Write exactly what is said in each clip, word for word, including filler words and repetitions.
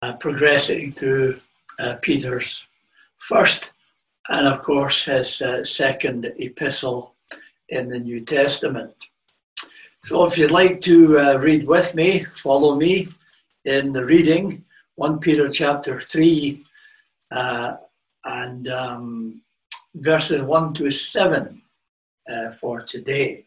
uh, progressing through uh, Peter's first and, of course, his uh, second epistle in the New Testament. So if you'd like to uh, read with me, follow me in the reading, First Peter chapter three uh, and um, verses one to seven uh, for today.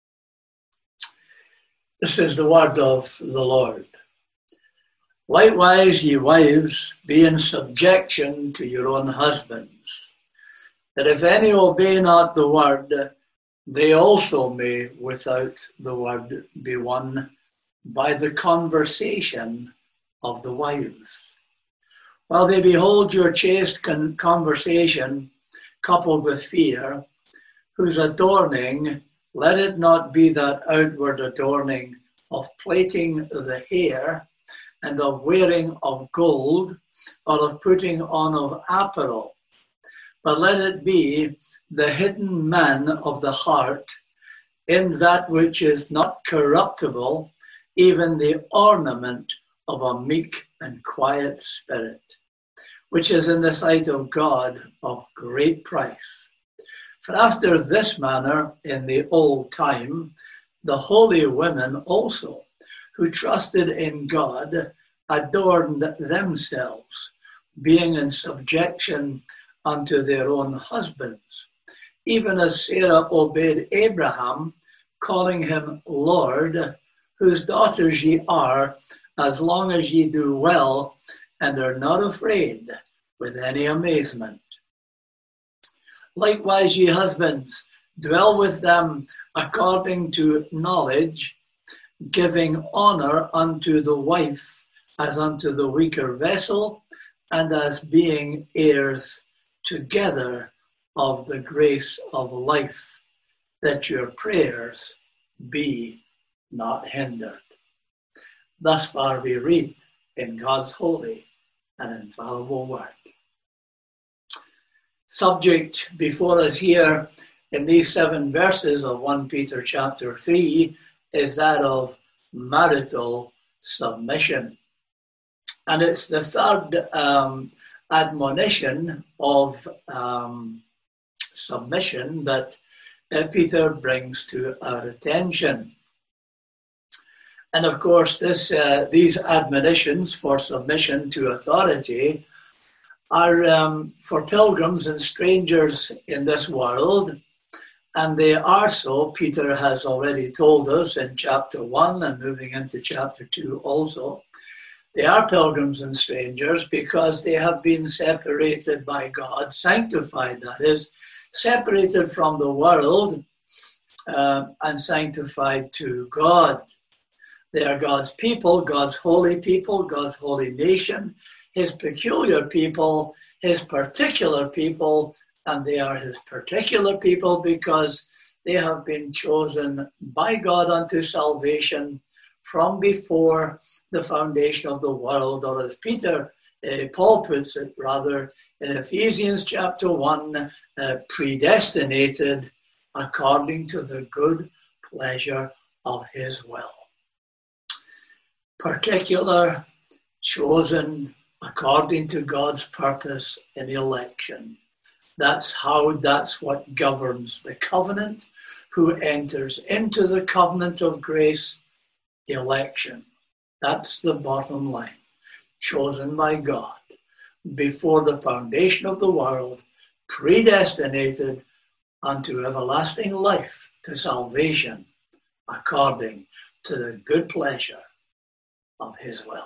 This is the word of the Lord. Likewise, ye wives, be in subjection to your own husbands, that if any obey not the word, they also may without the word be won by the conversation of the wives. While they behold your chaste con- conversation coupled with fear, whose adorning, let it not be that outward adorning of plaiting the hair and of wearing of gold or of putting on of apparel, but let it be the hidden man of the heart in that which is not corruptible, even the ornament of a meek and quiet spirit, which is in the sight of God of great price. For after this manner in the old time, the holy women also, who trusted in God, adorned themselves, being in subjection unto their own husbands, even as Sarah obeyed Abraham, calling him Lord, whose daughters ye are, as long as ye do well, and are not afraid with any amazement. Likewise, ye husbands, dwell with them according to knowledge, giving honor unto the wife as unto the weaker vessel, and as being heirs together of the grace of life, that your prayers be not hindered. Thus far we read in God's holy and infallible word. Subject before us here in these seven verses of First Peter chapter three is that of marital submission. And it's the third um, admonition of um, submission that uh, Peter brings to our attention. And of course, this uh, these admonitions for submission to authority are um, for pilgrims and strangers in this world. And they are so, Peter has already told us in chapter one and moving into chapter two also. They are pilgrims and strangers because they have been separated by God, sanctified, that is, separated from the world uh, and sanctified to God. They are God's people, God's holy people, God's holy nation, his peculiar people, his particular people, and they are his particular people because they have been chosen by God unto salvation from before the foundation of the world, or as Peter, uh, Paul puts it rather, in Ephesians chapter one, uh, predestinated according to the good pleasure of his will. Particular, chosen according to God's purpose in election. That's how, that's what governs the covenant. Who enters into the covenant of grace? Election. That's the bottom line. Chosen by God before the foundation of the world, predestinated unto everlasting life, to salvation, according to the good pleasure of his will.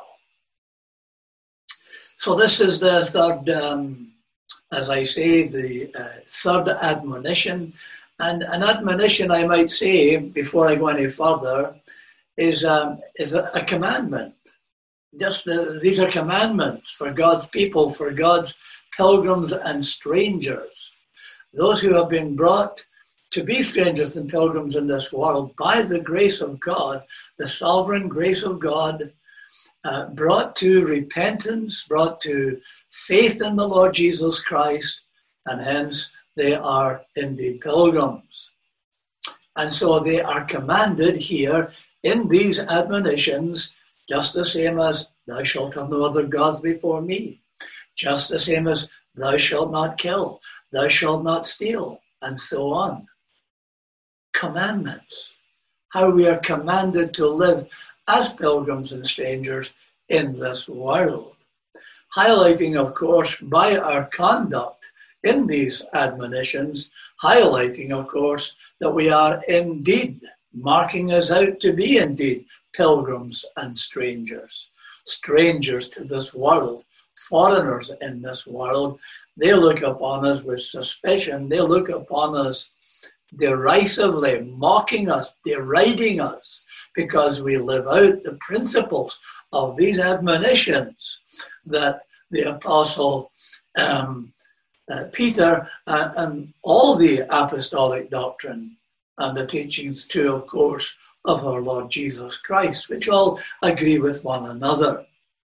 So this is the third, um, as I say, the uh, third admonition. And an admonition, I might say, before I go any further, is, um, is a, a commandment. Just the, these are commandments for God's people, for God's pilgrims and strangers. Those who have been brought to be strangers and pilgrims in this world by the grace of God, the sovereign grace of God, uh, brought to repentance, brought to faith in the Lord Jesus Christ, and hence they are indeed pilgrims. And so they are commanded here in these admonitions, just the same as thou shalt have no other gods before me. Just the same as thou shalt not kill, thou shalt not steal, and so on. Commandments. How we are commanded to live as pilgrims and strangers in this world. Highlighting, of course, by our conduct in these admonitions, highlighting, of course, that we are indeed, marking us out to be indeed pilgrims and strangers. Strangers to this world, foreigners in this world. They look upon us with suspicion. They look upon us derisively, mocking us, deriding us, because we live out the principles of these admonitions that the Apostle um, uh, Peter uh, and all the apostolic doctrine and the teachings too, of course, of our Lord Jesus Christ, which all agree with one another.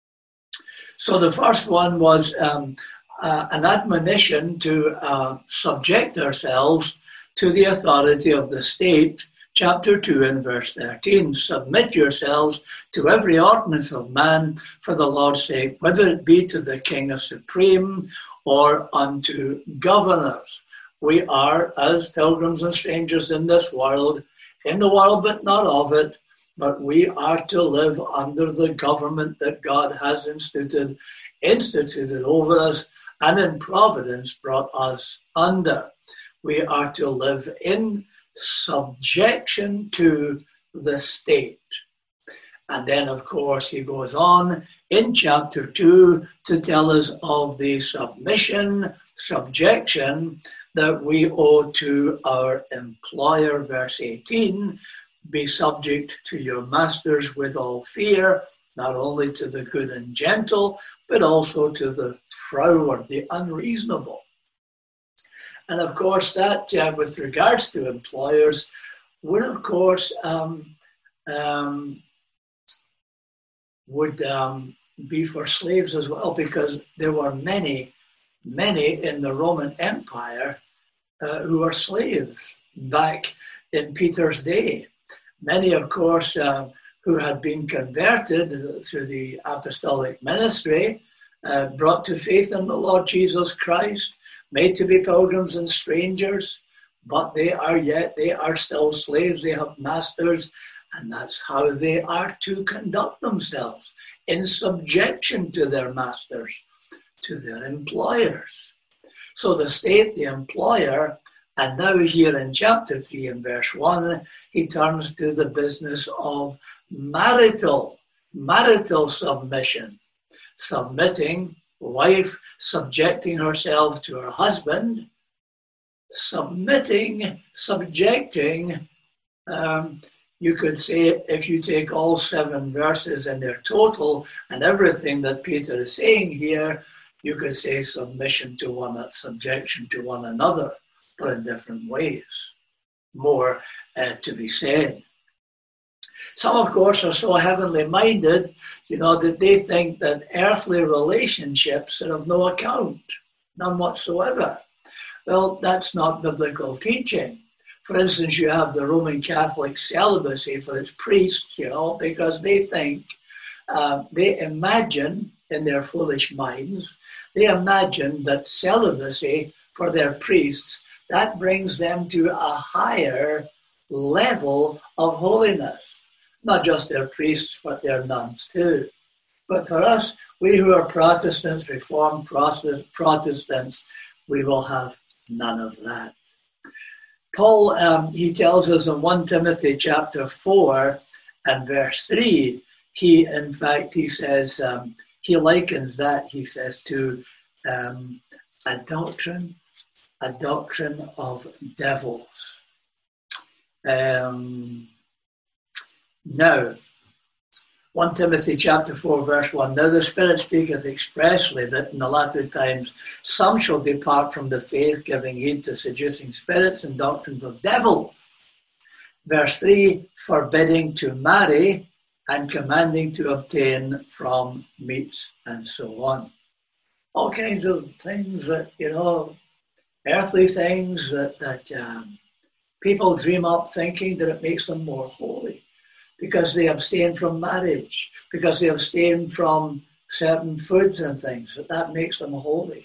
So the first one was um, uh, an admonition to uh, subject ourselves to the authority of the state, chapter two and verse thirteen. Submit yourselves to every ordinance of man for the Lord's sake, whether it be to the king as supreme or unto governors. We are, as pilgrims and strangers in this world, in the world but not of it, but we are to live under the government that God has instituted, instituted over us and in providence brought us under. We are to live in subjection to the state. And then, of course, he goes on in chapter two to tell us of the submission, subjection that we owe to our employer. Verse eighteen, be subject to your masters with all fear, not only to the good and gentle, but also to the froward, the unreasonable. And of course, that uh, with regards to employers, would of course um, um, would um, be for slaves as well, because there were many, many in the Roman Empire uh, who were slaves back in Peter's day. Many, of course, uh, who had been converted through the apostolic ministry, uh, brought to faith in the Lord Jesus Christ, made to be pilgrims and strangers, but they are yet, they are still slaves. They have masters, and that's how they are to conduct themselves, in subjection to their masters, to their employers. So the state, the employer, and now here in chapter three and verse one, he turns to the business of marital, marital submission, submitting, wife subjecting herself to her husband, submitting, subjecting. Um, you could say, if you take all seven verses in their total and everything that Peter is saying here, you could say submission to one, subjection to one another, but in different ways. More uh, to be said. Some, of course, are so heavenly minded, you know, that they think that earthly relationships are of no account, none whatsoever. Well, that's not biblical teaching. For instance, you have the Roman Catholic celibacy for its priests, you know, because they think, uh, they imagine in their foolish minds, they imagine that celibacy for their priests, that brings them to a higher level of holiness. Not just their priests, but their nuns too. But for us, we who are Protestants, Reformed Protestants, we will have none of that. Paul, um, he tells us in First Timothy chapter four and verse three, he, in fact, he says, um, he likens that, he says, to um, a doctrine, a doctrine of devils. Um, now, First Timothy chapter four, verse one, now the Spirit speaketh expressly that in the latter times some shall depart from the faith, giving heed to seducing spirits and doctrines of devils. Verse three, forbidding to marry and commanding to obtain from meats and so on. All kinds of things that, you know, earthly things that, that um, people dream up thinking that it makes them more holy. because they abstain from marriage, because they abstain from certain foods and things, that that makes them holy.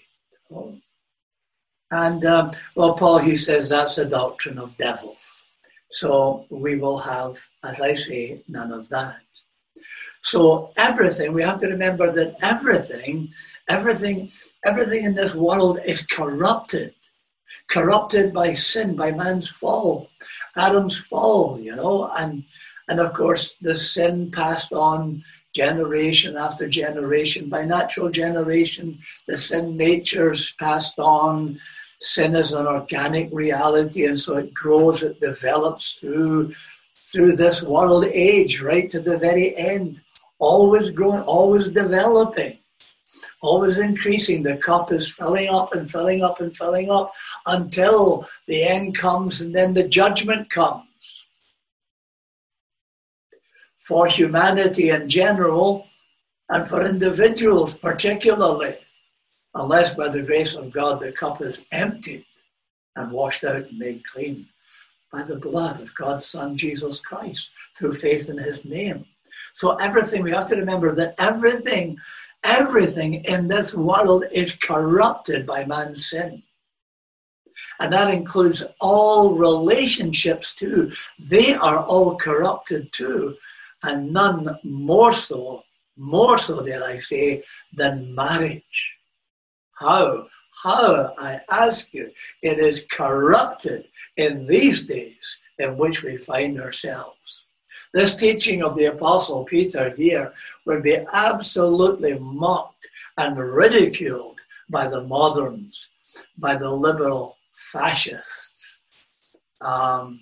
And, um, well, Paul, he says that's a doctrine of devils. So we will have, as I say, none of that. So everything, we have to remember that everything, everything, everything in this world is corrupted. Corrupted by sin, by man's fall, Adam's fall, you know, and and of course the sin passed on generation after generation, by natural generation, the sin nature's passed on. Sin is an organic reality, and so it grows, it develops through through this world age, right to the very end, always growing, always developing. Always increasing. The cup is filling up and filling up and filling up until the end comes, and then the judgment comes. For humanity in general, and for individuals particularly, unless by the grace of God the cup is emptied and washed out and made clean by the blood of God's Son Jesus Christ through faith in his name. So everything, we have to remember that everything Everything in this world is corrupted by man's sin. And that includes all relationships too. They are all corrupted too. And none more so, more so dare I say, than marriage. How? How, I ask you, it is corrupted in these days in which we find ourselves. This teaching of the Apostle Peter here would be absolutely mocked and ridiculed by the moderns, by the liberal fascists. Um,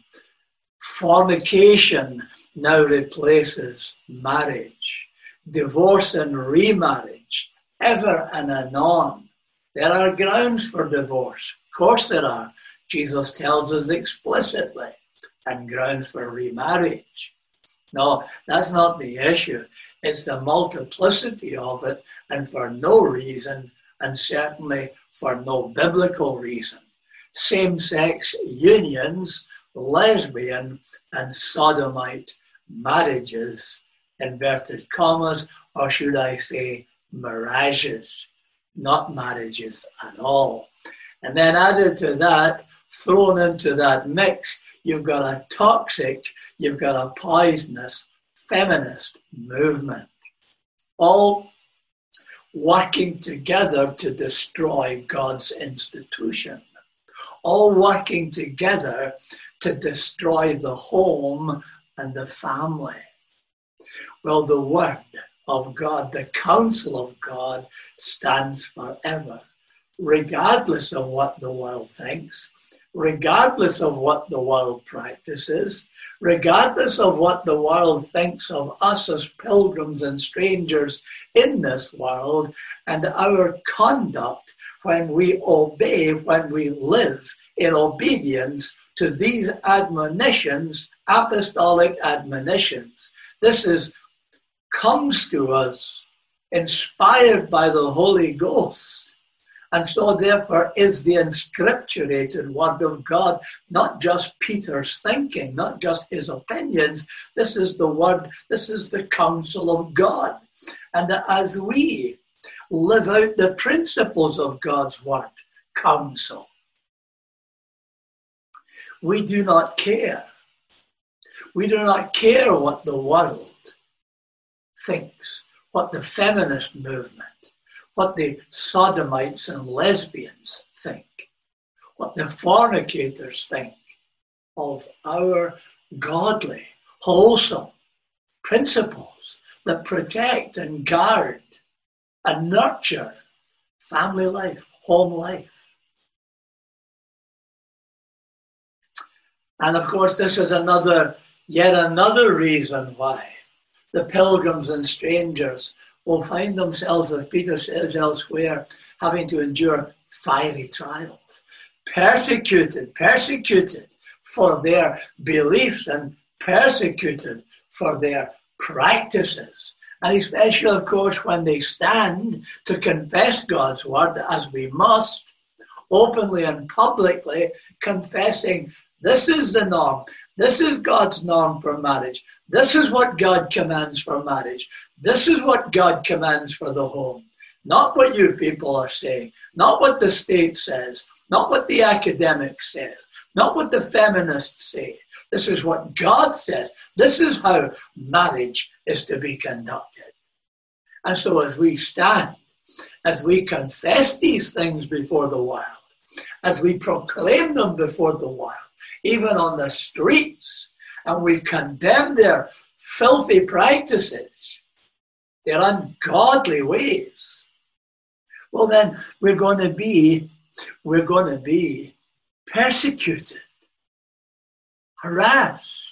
fornication now replaces marriage. Divorce and remarriage, ever and anon. There are grounds for divorce. Of course there are. Jesus tells us explicitly. And grounds for remarriage. No, that's not the issue. It's the multiplicity of it, and for no reason, and certainly for no biblical reason. Same-sex unions, lesbian and sodomite marriages, inverted commas, or should I say mirages, not marriages at all. And then added to that, thrown into that mix, you've got a toxic, you've got a poisonous feminist movement, all working together to destroy God's institution, all working together to destroy the home and the family. Well, the word of God, the counsel of God, stands forever, regardless of what the world thinks, regardless of what the world practices, regardless of what the world thinks of us as pilgrims and strangers in this world, and our conduct when we obey, when we live in obedience to these admonitions, apostolic admonitions. This is comes to us inspired by the Holy Ghost. And so therefore is the inscripturated word of God, not just Peter's thinking, not just his opinions. This is the word, this is the counsel of God. And as we live out the principles of God's word, counsel, we do not care. We do not care what the world thinks, what the feminist movement, what the sodomites and lesbians think, what the fornicators think of our godly, wholesome principles that protect and guard and nurture family life, home life. And of course, this is another, yet another reason why the pilgrims and strangers will find themselves, as Peter says elsewhere, having to endure fiery trials, persecuted, persecuted for their beliefs and persecuted for their practices. And especially, of course, when they stand to confess God's word, as we must, openly and publicly confessing This is the norm. This is God's norm for marriage. This is what God commands for marriage. This is what God commands for the home. Not what you people are saying. Not what the state says. Not what the academics say. Not what the feminists say. This is what God says. This is how marriage is to be conducted. And so as we stand, as we confess these things before the world, as we proclaim them before the world, even on the streets, and we condemn their filthy practices, their ungodly ways, well then we're going to be, we're going to be persecuted, harassed.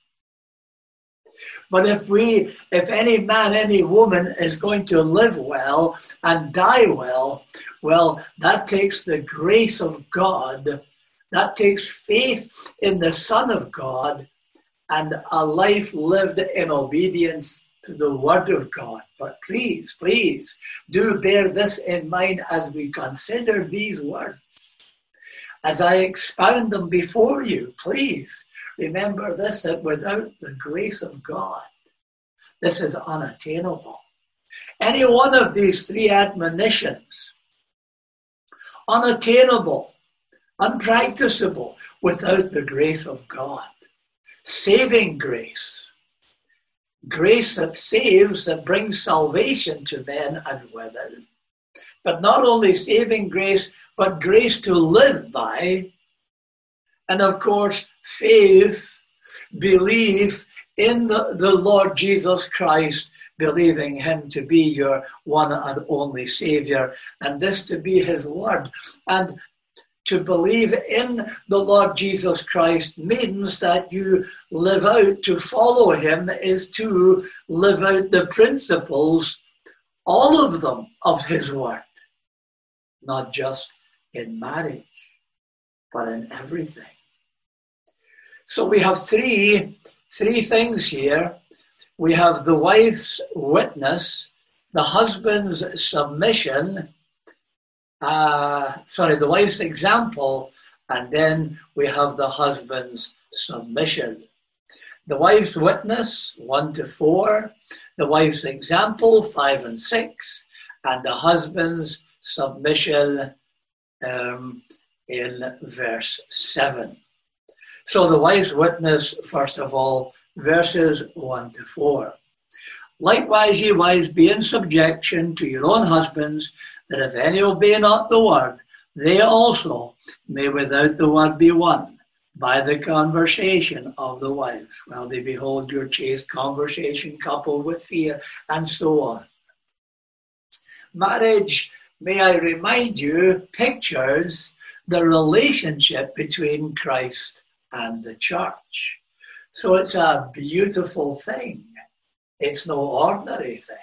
But if we, if any man, any woman is going to live well and die well, well, that takes the grace of God, that takes faith in the Son of God, and a life lived in obedience to the Word of God. But please, please, do bear this in mind as we consider these words. As I expound them before you, please remember this, that without the grace of God, this is unattainable. Any one of these three admonitions, unattainable, unpracticable without the grace of God. Saving grace, grace that saves, that brings salvation to men and women. But not only saving grace, but grace to live by. And of course, faith, belief in the, the Lord Jesus Christ, believing him to be your one and only Savior, and this to be his word. And to believe in the Lord Jesus Christ means that you live out, to follow him is to live out the principles, all of them, of his word. Not just in marriage, but in everything. So we have three, three things here. We have the wife's witness, the husband's submission, uh, sorry, the wife's example, and then we have the husband's submission. The wife's witness, one to four, the wife's example, five and six, and the husband's submission um, in verse seven. So the wife's witness, first of all, verses one to four. Likewise, ye wives, be in subjection to your own husbands, that if any obey not the word, they also may without the word be won by the conversation of the wives, while they behold your chaste conversation coupled with fear, and so on. Marriage, may I remind you, pictures the relationship between Christ and the church. So it's a beautiful thing. It's no ordinary thing.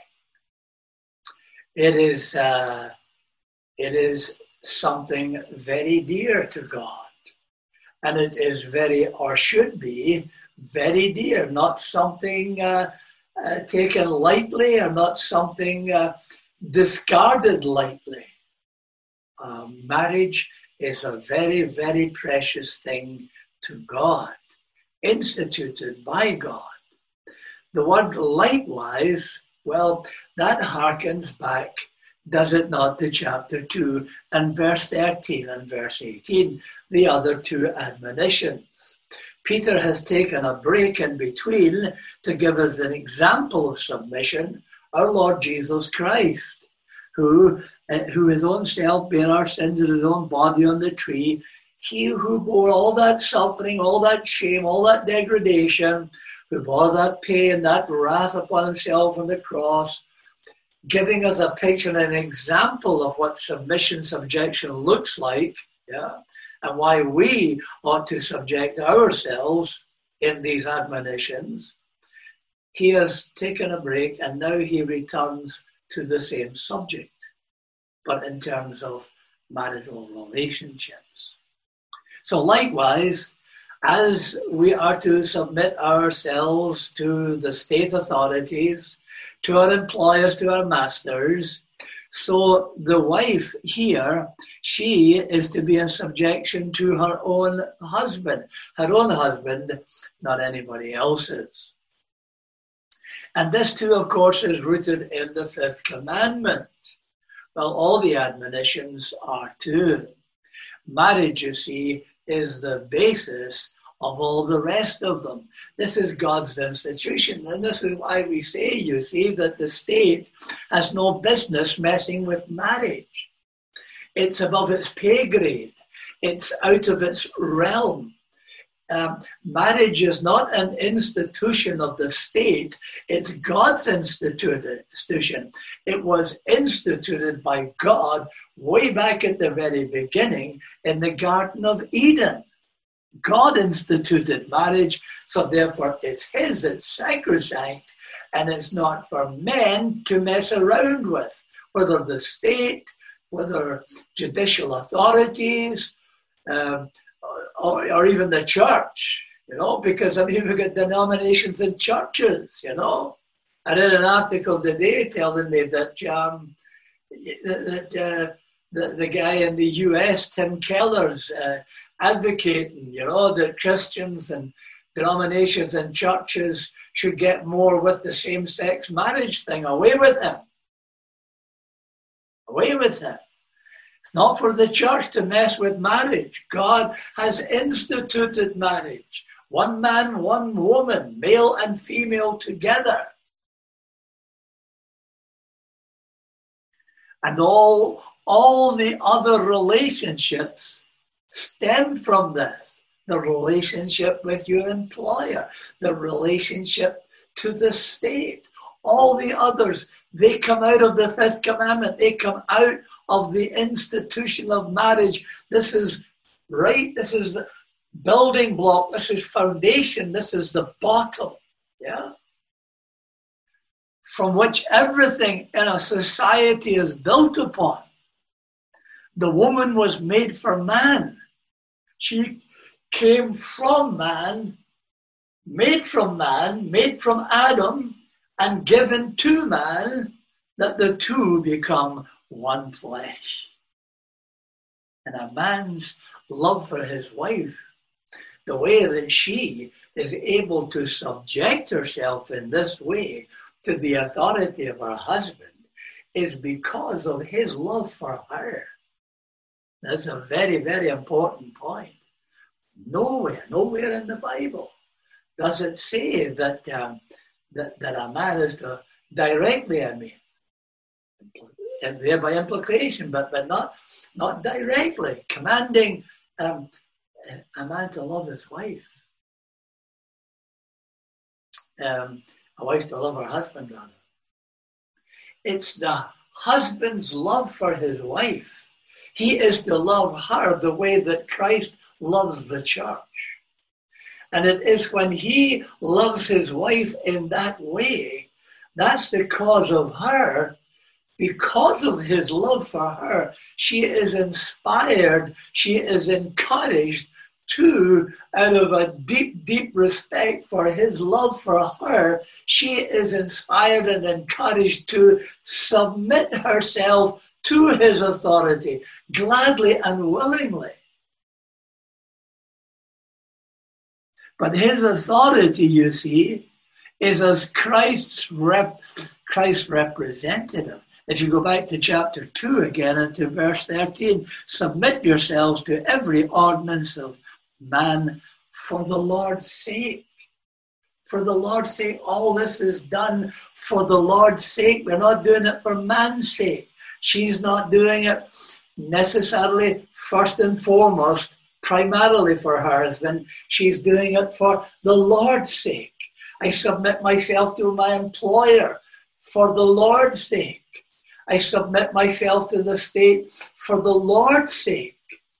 It is, uh, it is something very dear to God. And it is very, or should be, very dear, not something uh, uh, taken lightly, or not something uh, discarded lightly. Uh, marriage is a very, very precious thing to God, instituted by God. The word likewise, well, that harkens back, does it not, to chapter two and verse thirteen and verse eighteen, the other two admonitions. Peter has taken a break in between to give us an example of submission, our Lord Jesus Christ, who, uh, who his own self bare our sins in his own body on the tree, he who bore all that suffering, all that shame, all that degradation, who bore that pain, that wrath upon himself on the cross, giving us a picture and an example of what submission, subjection looks like, yeah, and why we ought to subject ourselves in these admonitions. He has taken a break and now he returns to the same subject, but in terms of marital relationships. So likewise, as we are to submit ourselves to the state authorities, to our employers, to our masters, So the wife here, she is to be in subjection to her own husband, her own husband, not anybody else's. And this too, of course, is rooted in the fifth commandment. Well, all the admonitions are too. Marriage, you see, is the basis of all the rest of them. This is God's institution, and this is why we say, you see, that the state has no business messing with marriage. It's above its pay grade. It's out of its realm. Um, marriage is not an institution of the state. It's God's institution. It was instituted by God way back at the very beginning in the Garden of Eden. God instituted marriage, so therefore it's his, it's sacrosanct, and it's not for men to mess around with, whether the state, whether judicial authorities, um, or, or even the church, you know, because I mean, we've got denominations and churches, you know. I read an article today telling me that um, that uh, the, the guy in the U S, Tim Keller's uh, advocating, you know, that Christians and denominations and churches should get more with the same-sex marriage thing. Away with him. Away with him. It's not for the church to mess with marriage. God has instituted marriage. One man, one woman, male and female together. And all, all the other relationships stem from this. The relationship with your employer, the relationship to the state, all the others, they come out of the fifth commandment. They come out of the institution of marriage. This is right. This is the building block. This is foundation. This is the bottom. Yeah. From which everything in a society is built upon. The woman was made for man. She came from man, made from man, made from Adam, and given to man, that the two become one flesh. And a man's love for his wife, the way that she is able to subject herself in this way to the authority of her husband, is because of his love for her. That's a very, very important point. Nowhere, nowhere in the Bible does it say that um, that, that a man is to directly, I mean, and thereby implication, but, but not, not directly, commanding um, a man to love his wife. Um, a wife to love her husband, rather. It's the husband's love for his wife. He is to love her the way that Christ loves the church. And it is when he loves his wife in that way, that's the cause of her. Because of his love for her, she is inspired, she is encouraged to, out of a deep, deep respect for his love for her, she is inspired and encouraged to submit herself to his authority, gladly and willingly. But his authority, you see, is as Christ's rep, Christ's representative. If you go back to chapter two again and to verse thirteen, submit yourselves to every ordinance of man for the Lord's sake. For the Lord's sake, all this is done for the Lord's sake. We're not doing it for man's sake. She's not doing it necessarily first and foremost, primarily for her husband. She's doing it for the Lord's sake. I submit myself to my employer for the Lord's sake. I submit myself to the state for the Lord's sake.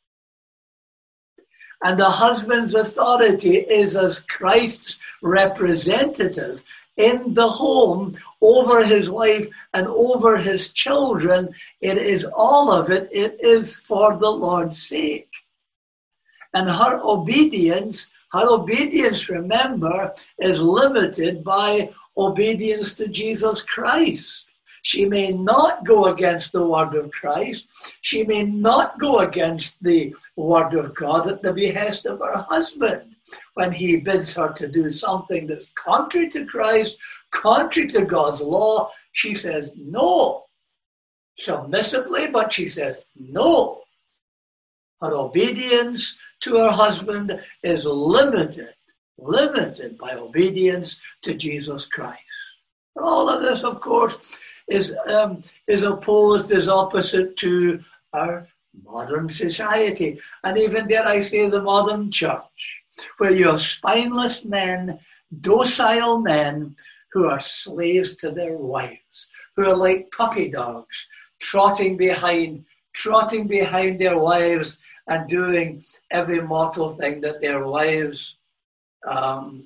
And the husband's authority is as Christ's representative in the home over his wife and over his children. It is all of it. It is for the Lord's sake. And her obedience, her obedience, remember, is limited by obedience to Jesus Christ. She may not go against the word of Christ. She may not go against the word of God at the behest of her husband when he bids her to do something that's contrary to Christ, contrary to God's law. She says no, submissively, but she says no. Her obedience to her husband is limited, limited by obedience to Jesus Christ. All of this, of course, is um, is opposed, is opposite to our modern society, and even dare I say the modern church, where you have spineless men, docile men who are slaves to their wives, who are like puppy dogs, trotting behind, trotting behind their wives and doing every mortal thing that their wives um,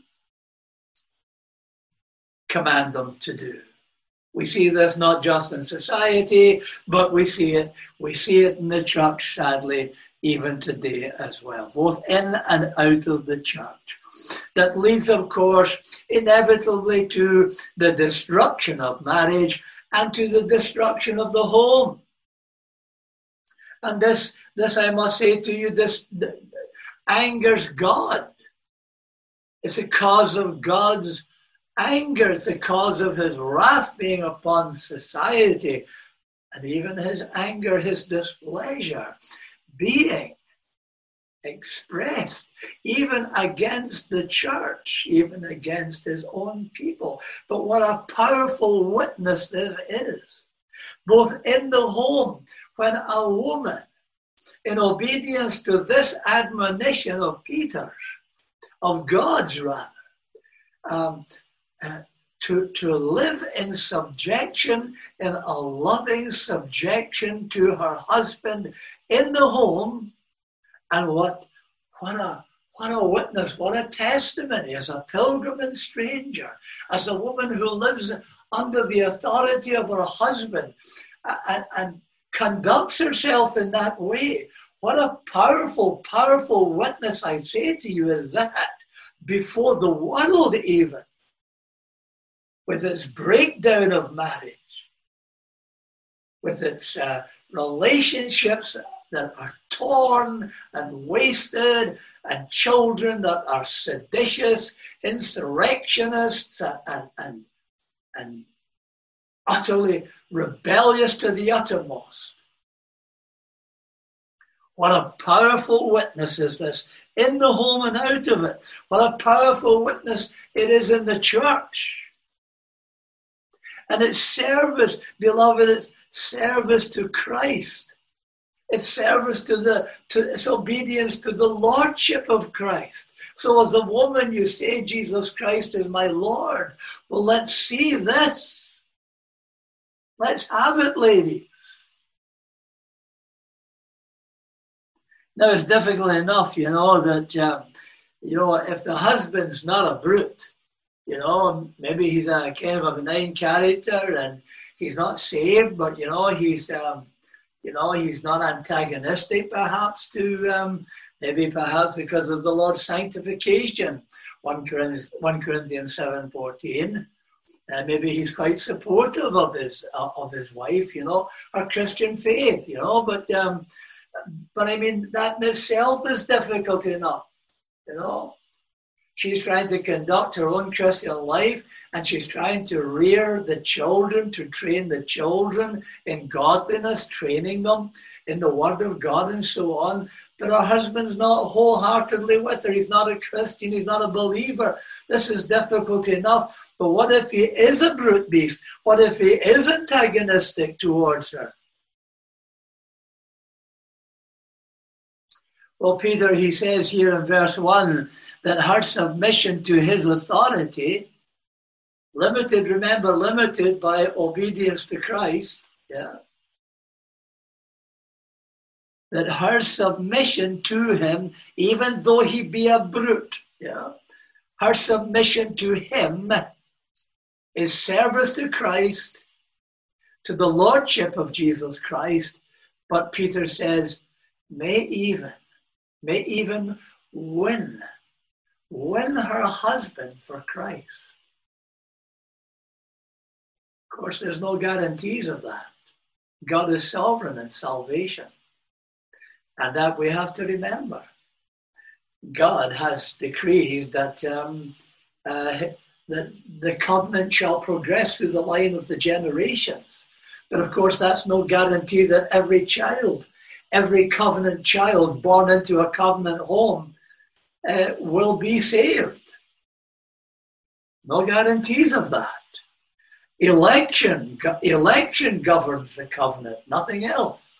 command them to do. We see this not just in society, but we see it, we see it in the church, sadly, even today as well, both in and out of the church. That leads, of course, inevitably to the destruction of marriage and to the destruction of the home. And this, this I must say to you, this angers God. It's a cause of God's anger. It's the cause of his wrath being upon society, and even his anger, his displeasure being expressed even against the church, even against his own people. But what a powerful witness this is, both in the home, when a woman, in obedience to this admonition of Peter's, of God's rather, um, Uh, to, to live in subjection, in a loving subjection to her husband in the home. And what, what, a, what a witness, what a testimony as a pilgrim and stranger, as a woman who lives under the authority of her husband and, and conducts herself in that way. What a powerful, powerful witness, I say to you, is that before the world even, with its breakdown of marriage, with its uh, relationships that are torn and wasted, and children that are seditious, insurrectionists, and, and, and, and utterly rebellious to the uttermost. What a powerful witness is this in the home and out of it. What a powerful witness it is in the church. And it's service, beloved, it's service to Christ. It's service to the, to, it's obedience to the Lordship of Christ. So as a woman, you say, Jesus Christ is my Lord. Well, let's see this. Let's have it, ladies. Now, it's difficult enough, you know, that, um, you know, if the husband's not a brute, you know, maybe he's a kind of a benign character and he's not saved, but, you know, he's, um, you know, he's not antagonistic perhaps to, um, maybe perhaps because of the Lord's sanctification, First Corinthians seven fourteen. Uh, maybe he's quite supportive of his, uh, of his wife, you know, her Christian faith, you know, but, um, but I mean, that in itself is difficult enough, you know. She's trying to conduct her own Christian life, and she's trying to rear the children, to train the children in godliness, training them in the Word of God and so on. But her husband's not wholeheartedly with her. He's not a Christian. He's not a believer. This is difficult enough. But what if he is a brute beast? What if he is antagonistic towards her? Well, Peter, he says here in verse one that her submission to his authority, limited, remember, limited by obedience to Christ, yeah, that her submission to him, even though he be a brute, yeah, her submission to him is service to Christ, to the Lordship of Jesus Christ. But Peter says, may even, may even win, win her husband for Christ. course, there's no guarantees of that. God is sovereign in salvation. And that we have to remember. God has decreed that, um, uh, that the covenant shall progress through the line of the generations. But of course, that's no guarantee that every child, every covenant child born into a covenant home uh, will be saved. No guarantees of that. Election, election governs the covenant, nothing else.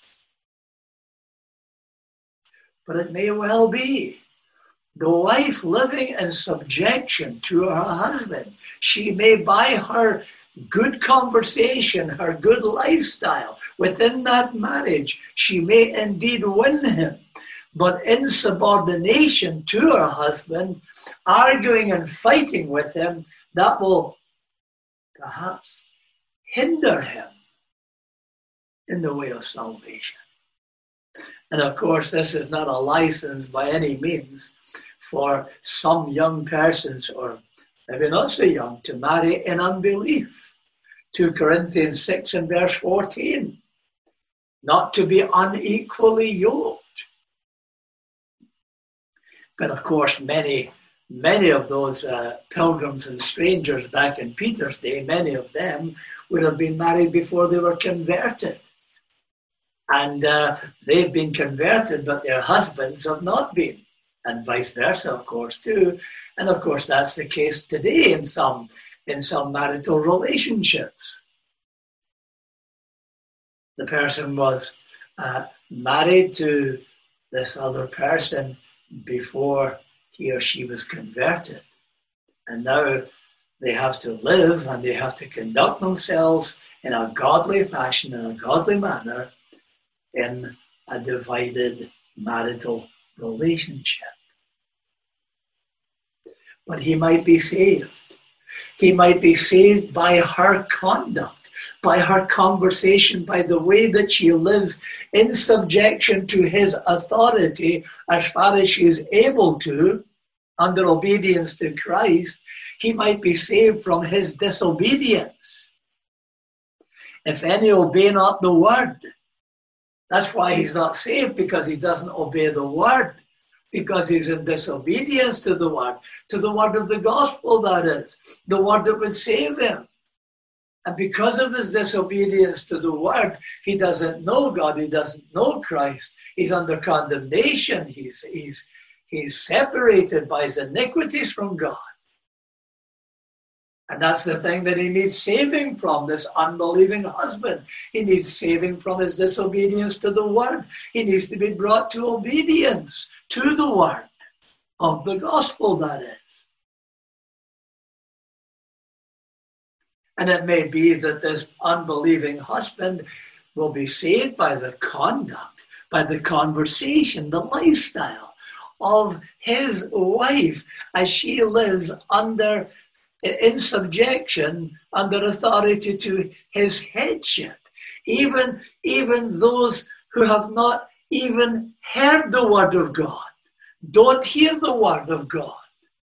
But it may well be the wife living in subjection to her husband. She may, by her good conversation, her good lifestyle within that marriage, she may indeed win him. But in subordination to her husband, arguing and fighting with him, that will perhaps hinder him in the way of salvation. And of course, this is not a license by any means for some young persons, or maybe not so young, to marry in unbelief. Second Corinthians six and verse fourteen, not to be unequally yoked. But of course, many, many of those uh, pilgrims and strangers back in Peter's day, many of them would have been married before they were converted. And uh, they've been converted, but their husbands have not been. And vice versa, of course, too. And of course, that's the case today in some, in some marital relationships. The person was uh, married to this other person before he or she was converted. And now they have to live and they have to conduct themselves in a godly fashion, in a godly manner, in a divided marital relationship. But he might be saved. He might be saved by her conduct, by her conversation, by the way that she lives in subjection to his authority as far as she is able to, under obedience to Christ. He might be saved from his disobedience. If any obey not the word, that's why he's not saved, because he doesn't obey the word, because he's in disobedience to the word, to the word of the gospel, that is, the word that would save him. And because of his disobedience to the word, he doesn't know God, he doesn't know Christ. He's under condemnation, he's, he's, he's separated by his iniquities from God. And that's the thing that he needs saving from, this unbelieving husband. He needs saving from his disobedience to the word. He needs to be brought to obedience to the word of the gospel, that is. And it may be that this unbelieving husband will be saved by the conduct, by the conversation, the lifestyle of his wife as she lives under in subjection, under authority to his headship. Even, even those who have not even heard the word of God, don't hear the word of God.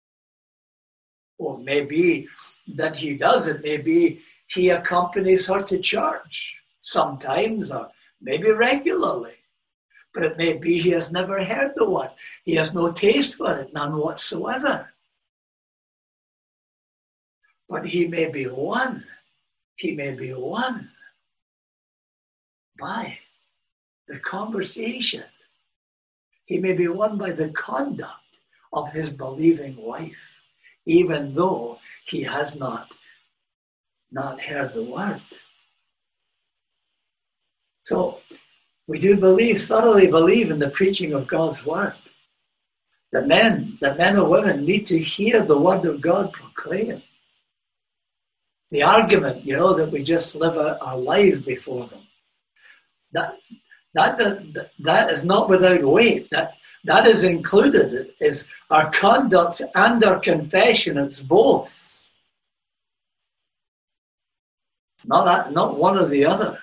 Or maybe that he does it, maybe he accompanies her to church sometimes, or maybe regularly. But it may be he has never heard the word. He has no taste for it, none whatsoever. But he may be won. He may be won by the conversation. He may be won by the conduct of his believing wife, even though he has not, not heard the word. So we do believe, thoroughly believe in the preaching of God's word. The men, the men and women need to hear the word of God proclaimed. The argument, you know, that we just live our, our lives before them. That, that, that, that is not without weight. That, that is included. It is our conduct and our confession. It's both. Not, not one or the other.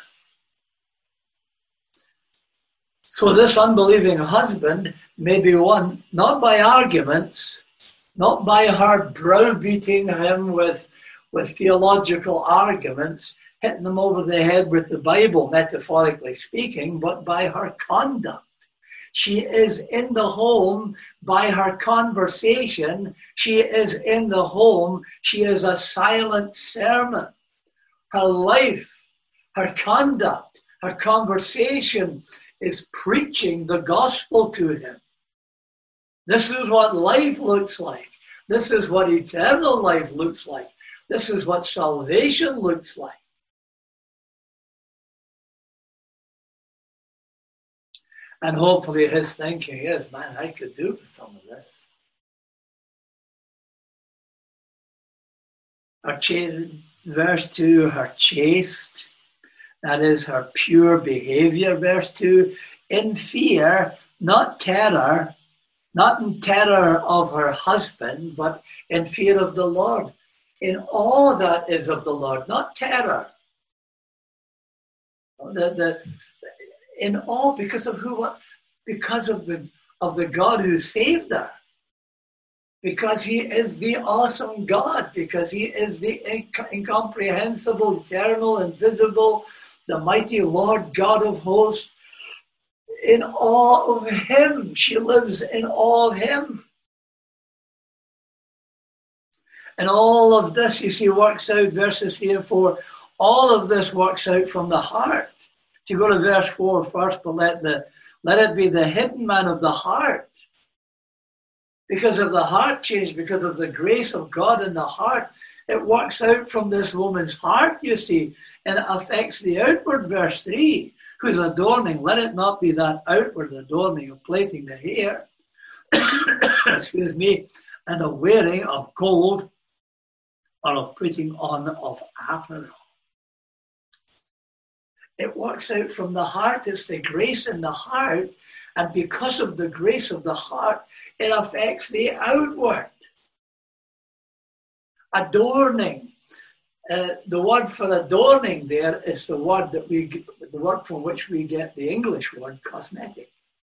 So this unbelieving husband may be won not by arguments, not by her browbeating him with with theological arguments. hitting them over the head with the Bible, metaphorically speaking, but by her conduct. She is in the home by her conversation. She is in the home. She is a silent sermon. Her life, her conduct, her conversation is preaching the gospel to him. This is what life looks like. This is what eternal life looks like. This is what salvation looks like. And hopefully his thinking is, man, I could do with some of this. Her ch- verse two, her chaste, that is her pure behavior. Verse two, in fear, not terror, not in terror of her husband, but in fear of the Lord. In all that is of the Lord, not terror. The, the, in all, because of who? Because of the of the God who saved her. Because he is the awesome God. Because he is the inc- incomprehensible, eternal, invisible, the mighty Lord God of hosts. In awe of him, she lives in awe of him. And all of this, you see, works out, verses three and four, all of this works out from the heart. If you go to verse four first, but let, the, let it be the hidden man of the heart. Because of the heart change, because of the grace of God in the heart, it works out from this woman's heart, you see, and it affects the outward, verse three, whose adorning, let it not be that outward adorning of plaiting the hair, excuse me, and a wearing of gold, or of putting on of apparel. It works out from the heart. It's the grace in the heart. And because of the grace of the heart, it affects the outward. Adorning. Uh, the word for adorning there is the word that we, the word from which we get the English word cosmetic.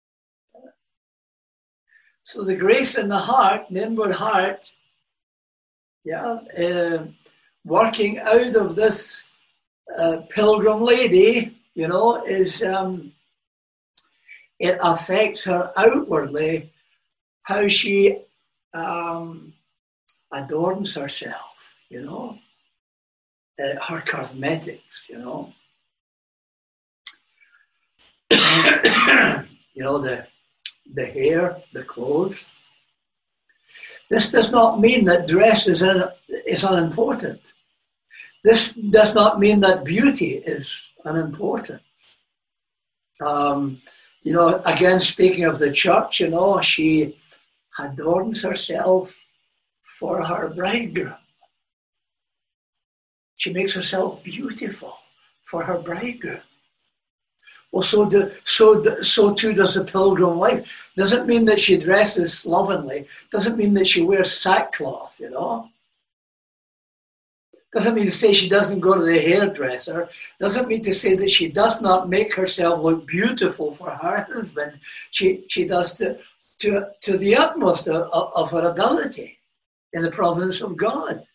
So the grace in the heart, the inward heart, yeah, uh, working out of this uh, pilgrim lady, you know, is um, it affects her outwardly, how she um, adorns herself, you know, uh, her cosmetics, you know. You know, the the hair, the clothes. This does not mean that dress is, un, is unimportant. This does not mean that beauty is unimportant. Um, you know, again, speaking of the church, you know, she adorns herself for her bridegroom. She makes herself beautiful for her bridegroom. Well, so do, so do, so too does the pilgrim wife. Doesn't mean that she dresses slovenly. Doesn't mean that she wears sackcloth, you know. Doesn't mean to say she doesn't go to the hairdresser. Doesn't mean to say that she does not make herself look beautiful for her husband. She she does to to, to the utmost of, of her ability in the providence of God.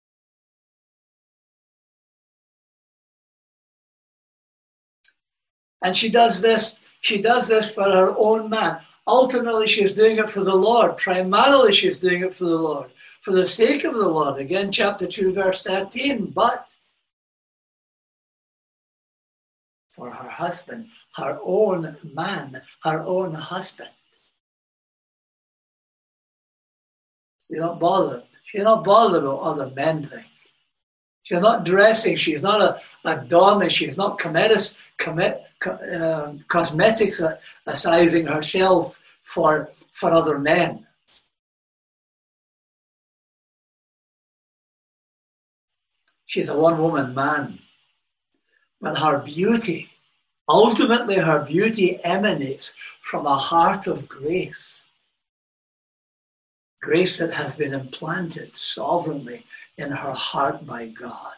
And she does this, she does this for her own man. Ultimately, she's doing it for the Lord. Primarily, she's doing it for the Lord, for the sake of the Lord. Again, chapter two, verse thirteen. But for her husband, her own man, her own husband. She's not bothered. She's not bothered what other men think. She's not dressing. She's not a, adorning. She's not commit, commit, uh, cosmetics sizing herself for, for other men. She's a one-woman man. But her beauty, ultimately her beauty emanates from a heart of grace. Grace that has been implanted sovereignly in her heart by God.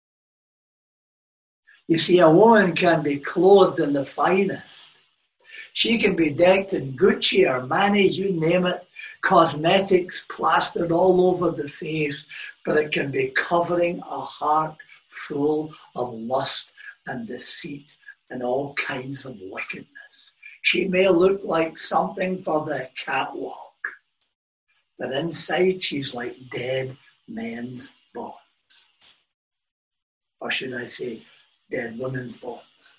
You see, a woman can be clothed in the finest. She can be decked in Gucci or Armani, you name it, cosmetics plastered all over the face, but it can be covering a heart full of lust and deceit and all kinds of wickedness. She may look like something for the catwalk, but inside she's like dead men's bones. Or should I say, dead women's bones.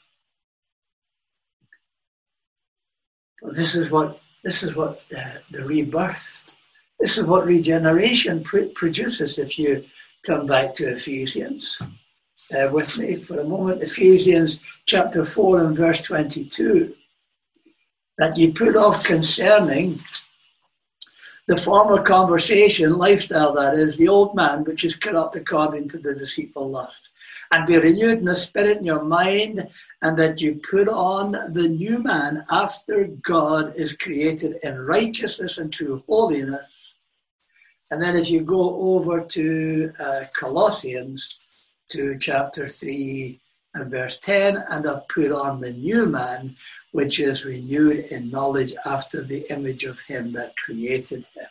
But this is what this is what uh, the rebirth, this is what regeneration pr- produces. If you come back to Ephesians uh, with me for a moment, Ephesians chapter four and verse twenty-two, that you put off concerning the former conversation, lifestyle that is, the old man, which is corrupt according to the deceitful lust, and be renewed in the spirit in your mind, and that you put on the new man after God is created in righteousness and true holiness. And then if you go over to uh, Colossians, to chapter three and verse ten, and I've put on the new man, which is renewed in knowledge after the image of him that created him.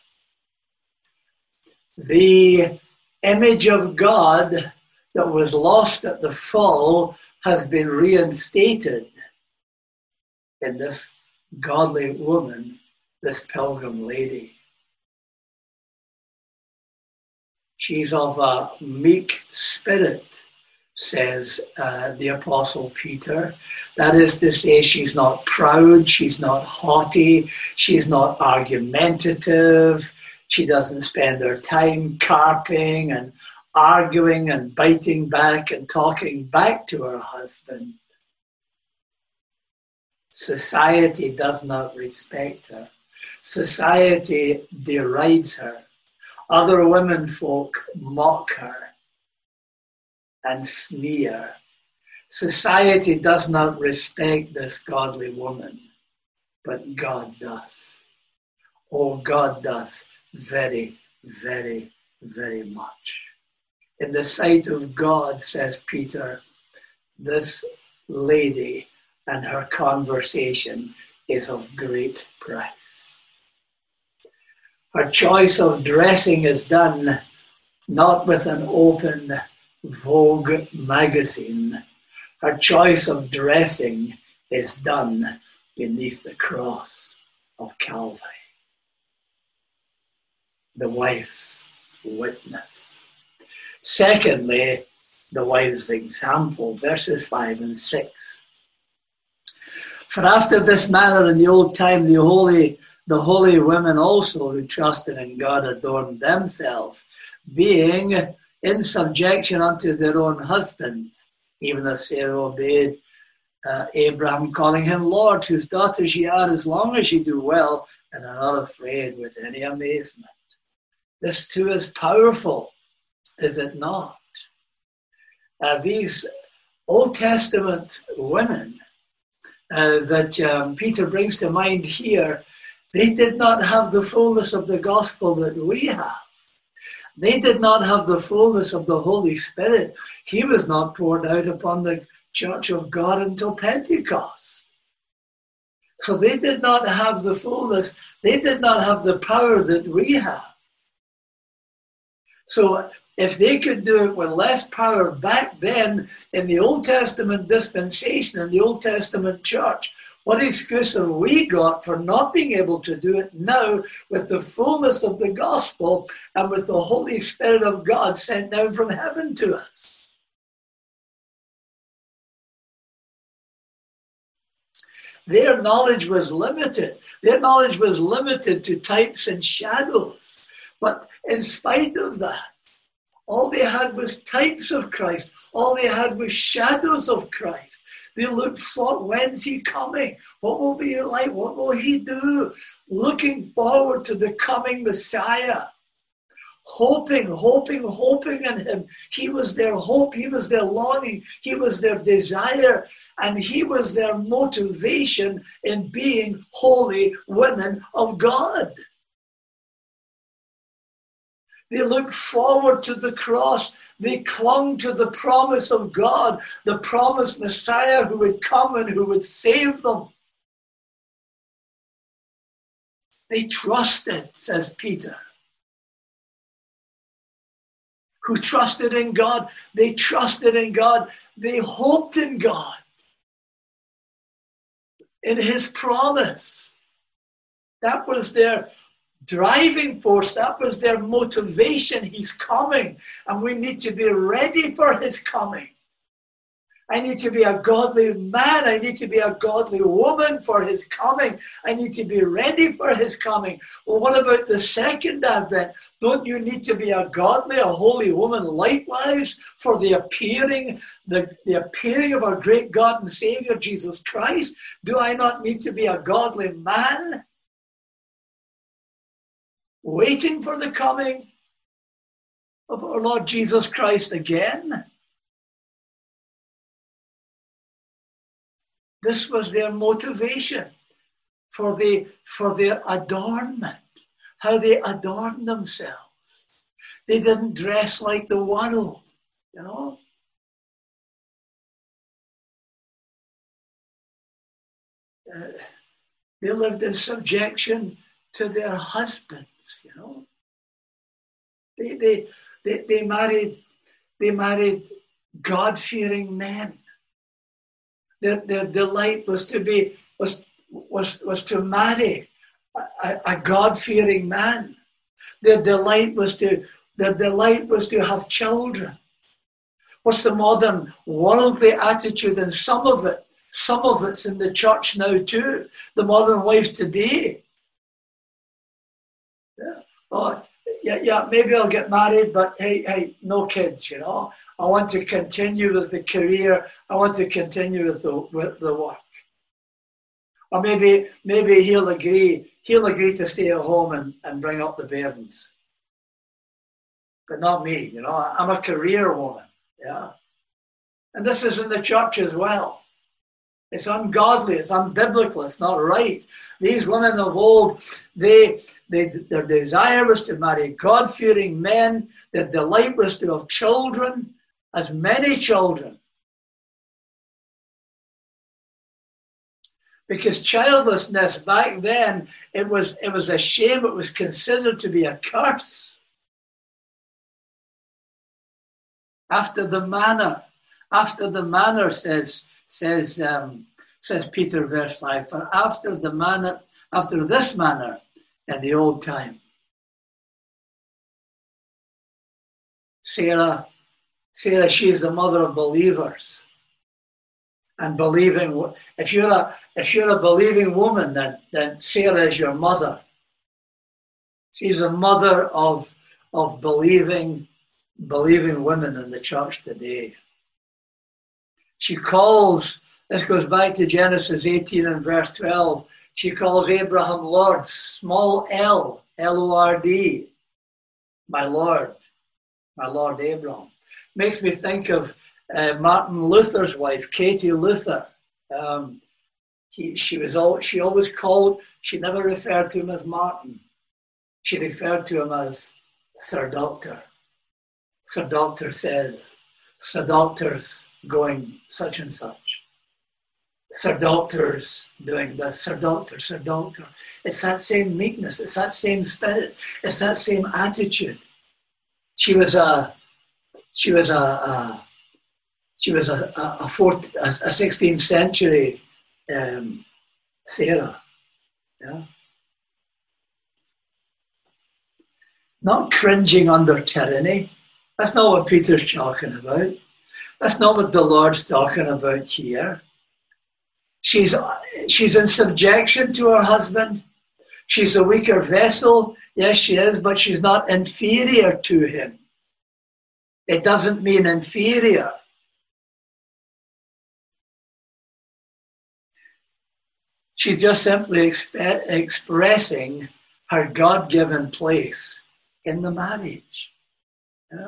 The image of God that was lost at the fall has been reinstated in this godly woman, this pilgrim lady. She's of a meek spirit, says uh, the Apostle Peter. That is to say, she's not proud, she's not haughty, she's not argumentative, she doesn't spend her time carping and arguing and biting back and talking back to her husband. Society does not respect her. Society derides her. Other women folk mock her and sneer. Society does not respect this godly woman, but God does. Oh, God does very, very, very much. In the sight of God, says Peter, this lady and her conversation is of great price. Her choice of dressing is done not with an open Vogue magazine. Her choice of dressing is done beneath the cross of Calvary. The wife's witness. Secondly, the wife's example, verses five and six. For after this manner in the old time, the holy, the holy women also who trusted in God adorned themselves, being in subjection unto their own husbands, even as Sarah obeyed uh, Abraham, calling him Lord, whose daughters ye are, as long as ye do well, and are not afraid with any amazement. This too is powerful, is it not? Uh, these Old Testament women uh, that um, Peter brings to mind here, they did not have the fullness of the gospel that we have. They did not have the fullness of the Holy Spirit. He was not poured out upon the church of God until Pentecost. So they did not have the fullness. They did not have the power that we have. So if they could do it with less power back then in the Old Testament dispensation, in the Old Testament church, what excuse have we got for not being able to do it now with the fullness of the gospel and with the Holy Spirit of God sent down from heaven to us? Their knowledge was limited. Their knowledge was limited to types and shadows. But in spite of that, all they had was types of Christ. All they had was shadows of Christ. They looked for, when's he coming? What will be like? What will he do? Looking forward to the coming Messiah. Hoping, hoping, hoping in him. He was their hope. He was their longing. He was their desire. And he was their motivation in being holy women of God. They looked forward to the cross. They clung to the promise of God, the promised Messiah who would come and who would save them. They trusted, says Peter. Who trusted in God? They trusted in God. They hoped in God, in his promise. That was their driving force. That was their motivation. He's coming, and we need to be ready for his coming. I need to be a godly man. I need to be a godly woman for his coming. I need to be ready for his coming. Well, what about the second advent? Don't you need to be a godly, a holy woman likewise for the appearing, the, the appearing of our great God and Savior, Jesus Christ? Do I not need to be a godly man waiting for the coming of our Lord Jesus Christ again? This was their motivation for, the, for their adornment, how they adorned themselves. They didn't dress like the world, you know. Uh, they lived in subjection to their husbands, you know. They, they, they, they married, they married God-fearing men. Their, their delight was to be was was was to marry a, a God-fearing man. Their delight was to their delight was to have children. What's the modern worldly attitude? And some of it, some of it's in the church now too. The modern wives today. Yeah. Oh, yeah, yeah, maybe I'll get married, but hey, hey, no kids, you know. I want to continue with the career. I want to continue with the with the work. Or maybe maybe he'll agree. He'll agree to stay at home and, and bring up the bairns. But not me, you know. I'm a career woman, yeah. And this is in the church as well. It's ungodly, it's unbiblical, it's not right. These women of old, they, they their desire was to marry God-fearing men. Their delight was to have children, as many children. Because childlessness back then, it was, it was a shame. It was considered to be a curse. After the manner, after the manner, says, says, um, says Peter, verse five, for after the manner, after this manner in the old time, Sarah, Sarah, she's the mother of believers. And believing, if you're a if you're a believing woman, then, then Sarah is your mother. She's a mother of of believing, believing women in the church today. She calls, this goes back to Genesis eighteen and verse twelve. She calls Abraham Lord, small L, L O R D, my Lord, my Lord Abraham. Makes me think of uh, Martin Luther's wife, Katie Luther. Um, he, she was all, she always called, she never referred to him as Martin. She referred to him as Sir Doctor. Sir Doctor says, Sir Doctor's going such and such. Sir Doctor's doing this, Sir Doctor, Sir Doctor. It's that same meekness, it's that same spirit, it's that same attitude. She was a, she was a, a she was a a, a, fourth, a, a sixteenth century um, Sarah, yeah. Not cringing under tyranny. That's not what Peter's talking about. That's not what the Lord's talking about here. She's, she's in subjection to her husband. She's a weaker vessel. Yes, she is, but she's not inferior to him. It doesn't mean inferior. She's just simply exp- expressing her God-given place in the marriage. Yeah.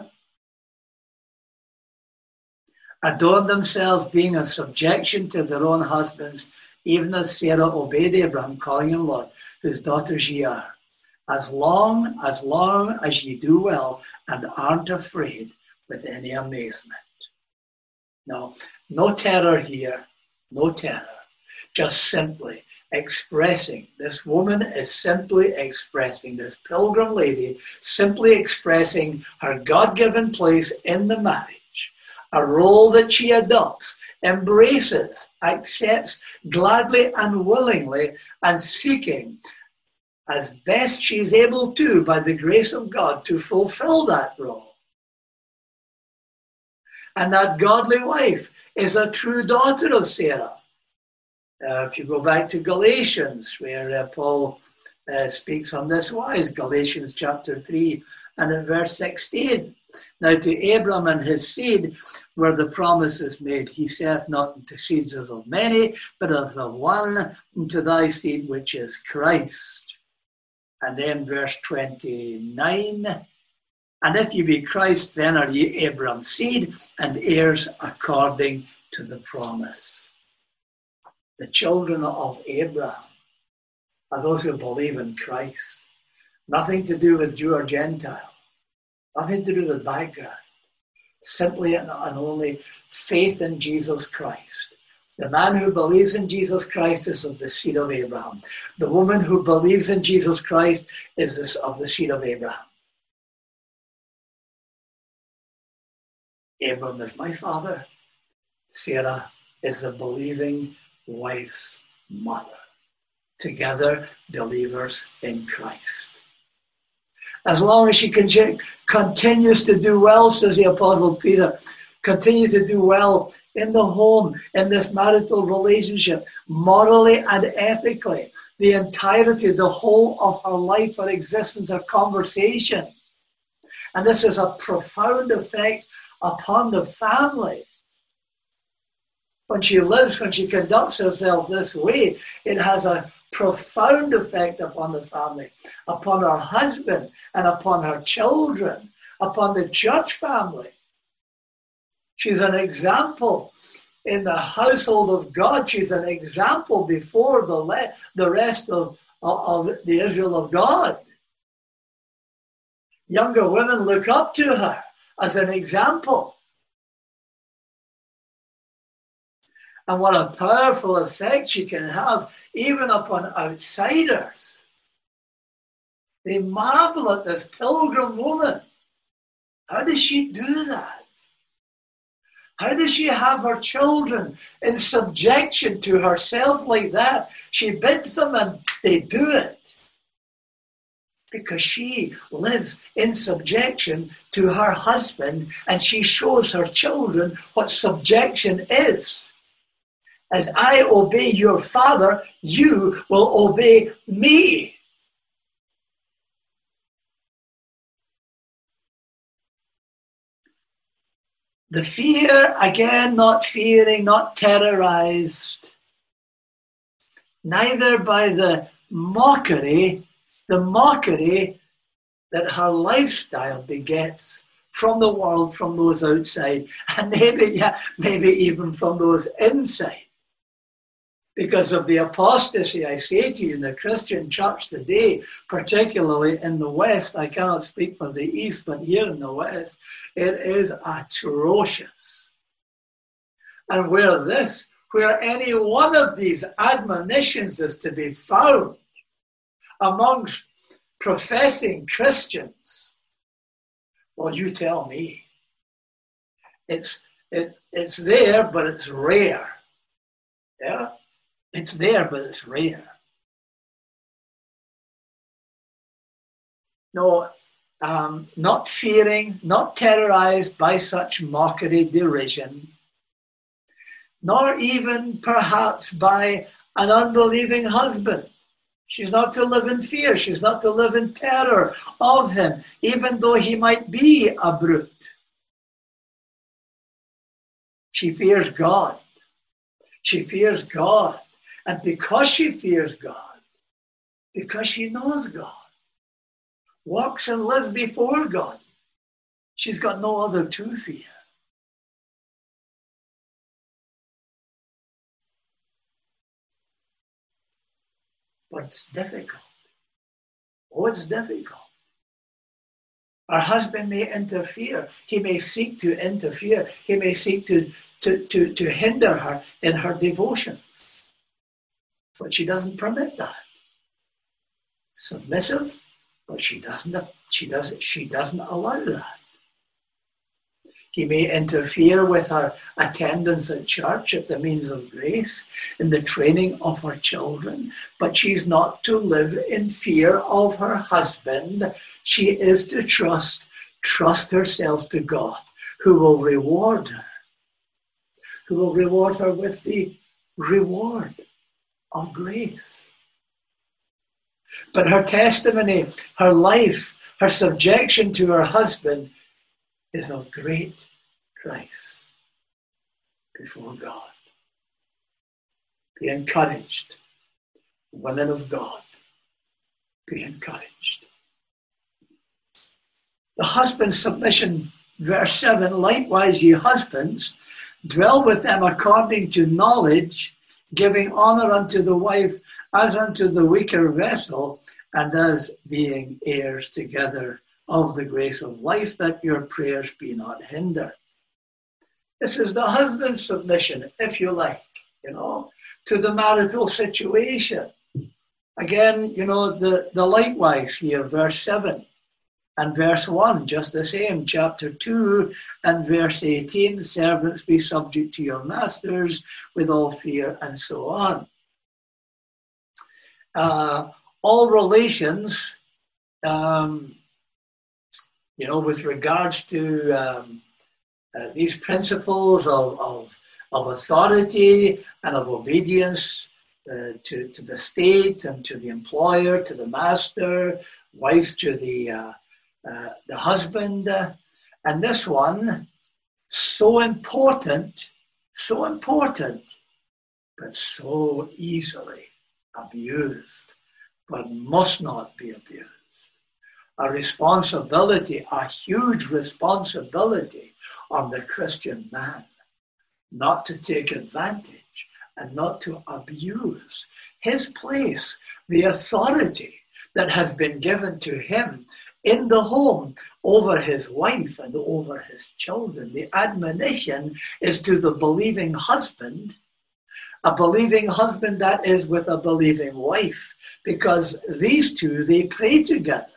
Adorn themselves, being in subjection to their own husbands, even as Sarah obeyed Abraham, calling him Lord, whose daughters ye are. As long, as long as ye do well and aren't afraid with any amazement. No, no terror here, no terror. Just simply expressing. This woman is simply expressing, this pilgrim lady, simply expressing her God-given place in the marriage, a role that she adopts, embraces, accepts gladly and willingly, and seeking as best she is able to, by the grace of God, to fulfill that role. And that godly wife is a true daughter of Sarah. Uh, if you go back to Galatians, where uh, Paul uh, speaks on this wise, Galatians chapter three and in verse sixteen. Now to Abram and his seed were the promises made. He saith not unto seeds of many, but of the one, unto thy seed, which is Christ. And then verse twenty-nine. And if ye be Christ, then are ye Abram's seed, and heirs according to the promise. The children of Abraham are those who believe in Christ. Nothing to do with Jew or Gentile. Nothing to do with background. Simply and only faith in Jesus Christ. The man who believes in Jesus Christ is of the seed of Abraham. The woman who believes in Jesus Christ is of the seed of Abraham. Abram is my father. Sarah is the believing wife's mother. Together, believers in Christ. As long as she con- continues to do well, says the Apostle Peter, continue to do well in the home, in this marital relationship, morally and ethically, the entirety, the whole of her life, her existence, her conversation. And this is a profound effect upon the family. When she lives, when she conducts herself this way, it has a profound effect upon the family, upon her husband and upon her children, upon the church family. She's an example in the household of God. She's an example before the, le- the rest of, of, of the Israel of God. Younger women look up to her as an example. And what a powerful effect she can have even upon outsiders. They marvel at this pilgrim woman. How does she do that? How does she have her children in subjection to herself like that? She bids them and they do it. Because she lives in subjection to her husband, and she shows her children what subjection is. As I obey your father, you will obey me. The fear, again, not fearing, not terrorized, neither by the mockery, the mockery that her lifestyle begets from the world, from those outside, and maybe, yeah, maybe even from those inside. Because of the apostasy, I say to you, in the Christian church today, particularly in the West, I cannot speak for the East, but here in the West, it is atrocious. And where this, where any one of these admonitions is to be found amongst professing Christians, well, you tell me. It's, it, it's there, but it's rare. Yeah? It's there, but it's rare. No, um, not fearing, not terrorized by such mockery, derision, nor even perhaps by an unbelieving husband. She's not to live in fear. She's not to live in terror of him, even though he might be a brute. She fears God. She fears God. And because she fears God, because she knows God, walks and lives before God, she's got no other to fear. But it's difficult. Oh, it's difficult. Her husband may interfere. He may seek to interfere. He may seek to, to, to, to hinder her in her devotion. but she doesn't permit that. Submissive, but she doesn't, she doesn't, she doesn't allow that. He may interfere with her attendance at church at the means of grace, in the training of her children, but she's not to live in fear of her husband. She is to trust, trust herself to God, who will reward her, who will reward her with the reward of grace. But her testimony, her life, her subjection to her husband is of great price before God. Be encouraged, women of God. Be encouraged. The husband's submission, verse seven, likewise ye husbands, dwell with them according to knowledge, giving honor unto the wife as unto the weaker vessel, and as being heirs together of the grace of life, that your prayers be not hindered. This is the husband's submission, if you like, you know, to the marital situation. Again, you know, the, the likewise here, verse seven and verse one, just the same. Chapter two and verse eighteen, servants be subject to your masters with all fear, and so on. Uh, all relations, um, you know, with regards to um, uh, these principles of, of, of authority and of obedience uh, to, to the state and to the employer, to the master, wife to the, uh, uh, the husband. Uh, and this one, so important, so important, but so easily abused, but must not be abused. A responsibility, a huge responsibility on the Christian man, not to take advantage and not to abuse his place, the authority that has been given to him in the home over his wife and over his children. The admonition is to the believing husband, a believing husband that is with a believing wife, because these two, they pray together.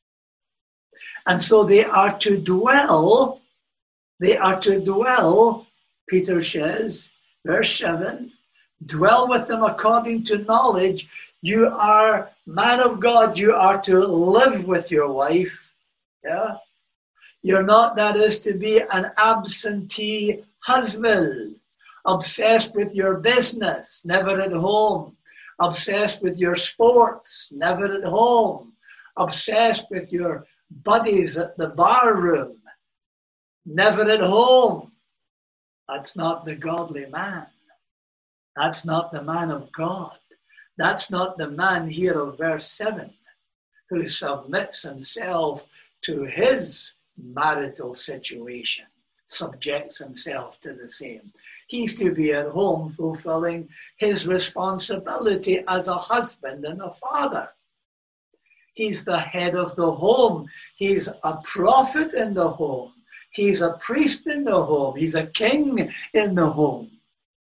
And so they are to dwell, they are to dwell, Peter says, verse seven, dwell with them according to knowledge. You are, man of God, you are to live with your wife. Yeah? You're not, that is, to be an absentee husband, obsessed with your business, never at home, obsessed with your sports, never at home, obsessed with your buddies at the bar room, never at home. That's not the godly man. That's not the man of God. That's not the man here of verse seven who submits himself to his marital situation, subjects himself to the same. He's to be at home fulfilling his responsibility as a husband and a father. He's the head of the home. He's a prophet in the home. He's a priest in the home. He's a king in the home.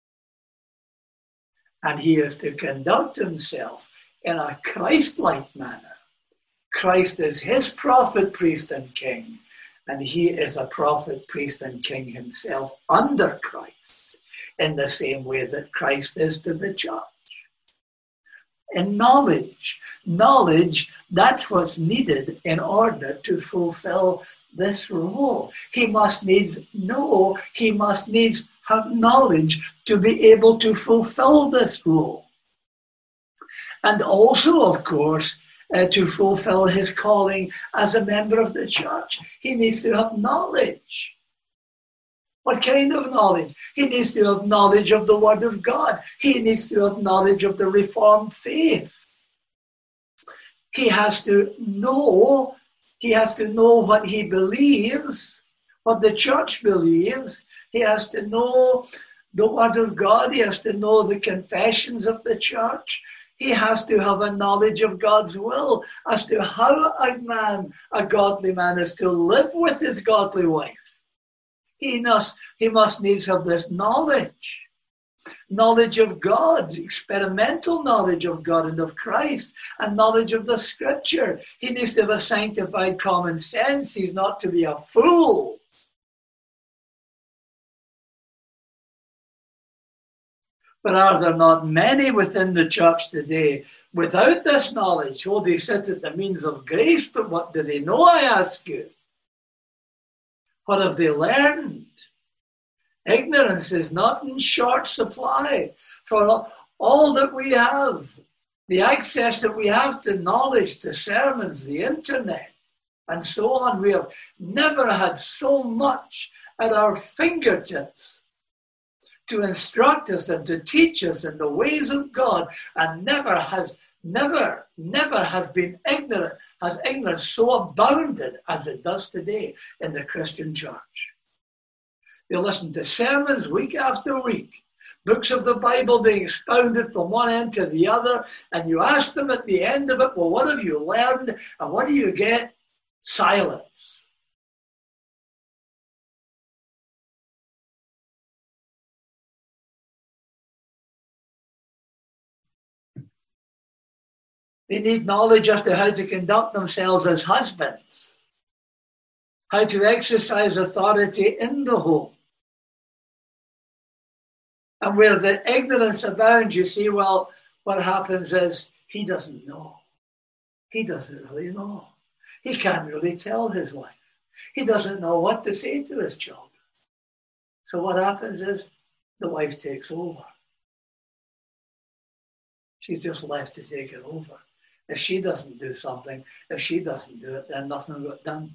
And he is to conduct himself in a Christ-like manner. Christ is his prophet, priest, and king. And he is a prophet, priest, and king himself under Christ, in the same way that Christ is to the church. In knowledge, knowledge, that's what's needed in order to fulfill this role. He must needs know, he must needs have knowledge to be able to fulfill this role. And also, of course, uh, to fulfill his calling as a member of the church, he needs to have knowledge. What kind of knowledge? He needs to have knowledge of the Word of God. He needs to have knowledge of the Reformed faith. He has to know, he has to know what he believes, what the church believes. He has to know the Word of God. He has to know the confessions of the church. He has to have a knowledge of God's will as to how a man, a godly man, is to live with his godly wife. He must, he must needs have this knowledge. knowledge of God, experimental knowledge of God and of Christ, and knowledge of the Scripture. He needs to have a sanctified common sense. He's not to be a fool. But are there not many within the church today without this knowledge? Oh, they sit at the means of grace, but what do they know, I ask you? What have they learned? Ignorance is not in short supply. For all that we have, the access that we have to knowledge, to sermons, the internet, and so on, we have never had so much at our fingertips to instruct us and to teach us in the ways of God, and never has, never, never has been ignorant, has ignorance so abounded as it does today in the Christian church. They listen to sermons week after week, books of the Bible being expounded from one end to the other, and you ask them at the end of it, well, what have you learned? And what do you get? Silence. They need knowledge as to how to conduct themselves as husbands, how to exercise authority in the home. And where the ignorance abounds, you see, well, what happens is he doesn't know. He doesn't really know. He can't really tell his wife. He doesn't know what to say to his children. So what happens is the wife takes over. She's just left to take it over. If she doesn't do something, if she doesn't do it, then nothing will get done.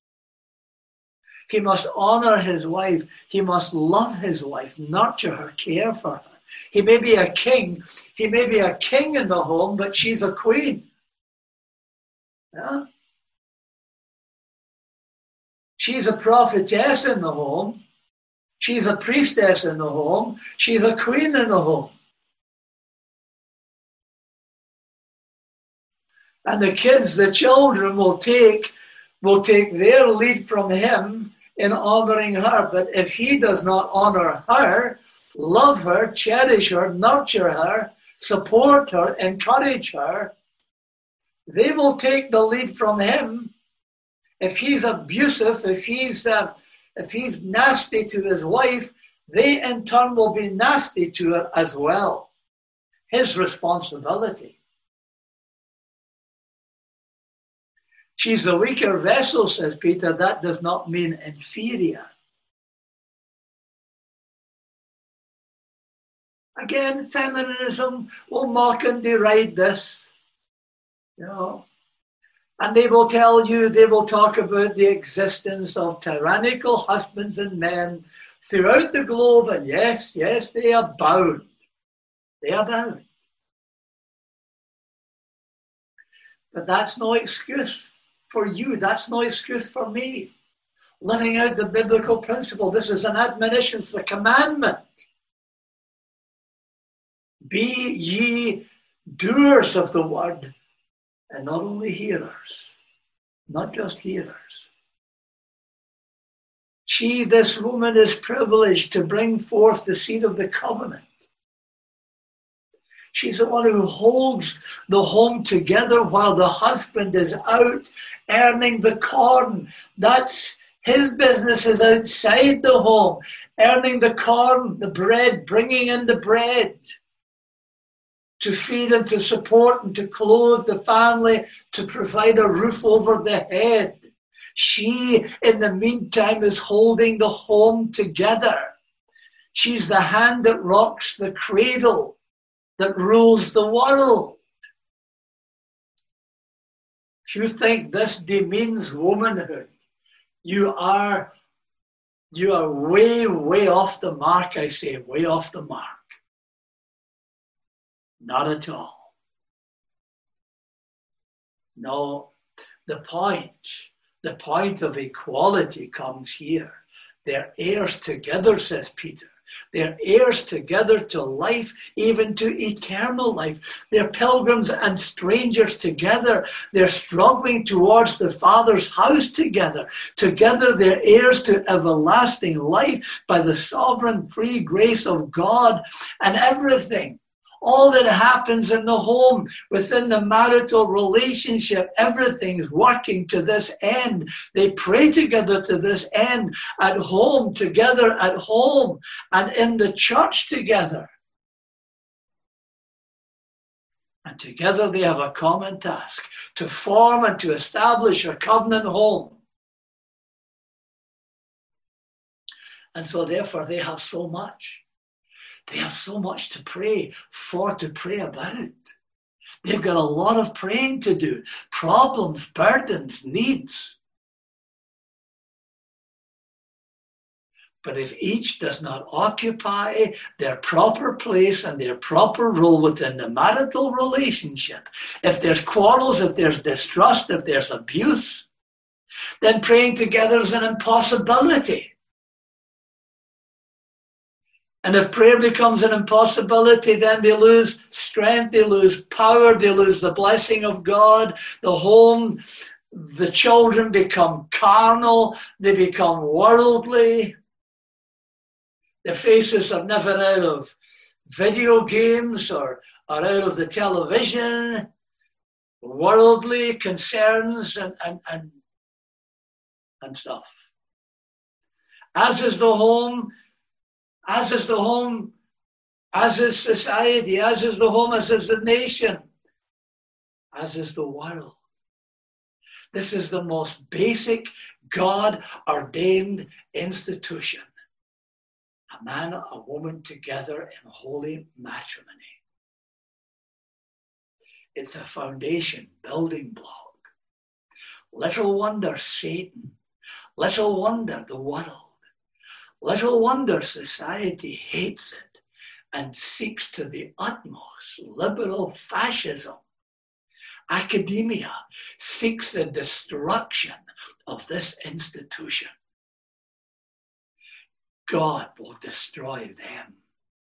He must honor his wife. He must love his wife, nurture her, care for her. He may be a king. He may be a king in the home, but she's a queen. Yeah? She's a prophetess in the home. She's a priestess in the home. She's a queen in the home. And the kids, the children will take, will take their lead from him in honoring her. But if he does not honor her, love her, cherish her, nurture her, support her, encourage her, they will take the lead from him. If he's abusive, if he's, uh, if he's nasty to his wife, they in turn will be nasty to her as well. His responsibility. She's the weaker vessel, says Peter. That does not mean inferior. Again, feminism will mock and deride this. You know. And they will tell you, they will talk about the existence of tyrannical husbands and men throughout the globe. And yes, yes, they abound. They abound. But that's no excuse for you. That's no excuse for me. Living out the biblical principle. This is an admonition, it's a commandment. Be ye doers of the word, and not only hearers. Not just hearers. She, this woman, is privileged to bring forth the seed of the covenant. She's the one who holds the home together while the husband is out earning the corn. That's his business, is outside the home, earning the corn, the bread, bringing in the bread to feed and to support and to clothe the family, to provide a roof over the head. She, in the meantime, is holding the home together. She's the hand that rocks the cradle, that rules the world. If you think this demeans womanhood, you are, you are way, way off the mark, I say, way off the mark. Not at all. No, the point, the point of equality comes here. They're heirs together, says Peter. They're heirs together to life, even to eternal life. They're pilgrims and strangers together. They're struggling towards the Father's house together. Together they're heirs to everlasting life by the sovereign free grace of God. And everything, all that happens in the home, within the marital relationship, everything's working to this end. They pray together to this end, at home, together at home, and in the church together. And together they have a common task, to form and to establish a covenant home. And so therefore they have so much. They have so much to pray for, to pray about. They've got a lot of praying to do. Problems, burdens, needs. But if each does not occupy their proper place and their proper role within the marital relationship, if there's quarrels, if there's distrust, if there's abuse, then praying together is an impossibility. And if prayer becomes an impossibility, then they lose strength, they lose power, they lose the blessing of God. The home, the children become carnal, they become worldly. Their faces are never out of video games or, or out of the television. Worldly concerns and, and, and, and stuff. As is the home, As is the home, as is society, as is the home, as is the nation, as is the world. This is the most basic God-ordained institution. A man, a woman together in holy matrimony. It's a foundation, building block. Little wonder Satan, little wonder the world. Little wonder society hates it and seeks to the utmost. Liberal fascism, academia seeks the destruction of this institution. God will destroy them.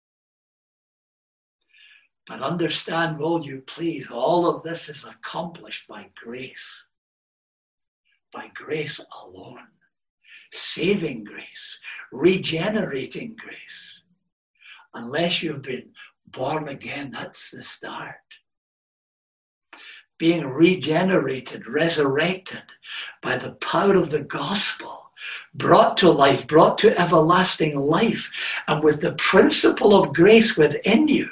But understand, will you please, all of this is accomplished by grace. By grace alone. Saving grace, regenerating grace. Unless you've been born again, that's the start. Being regenerated, resurrected by the power of the gospel, brought to life, brought to everlasting life, and with the principle of grace within you.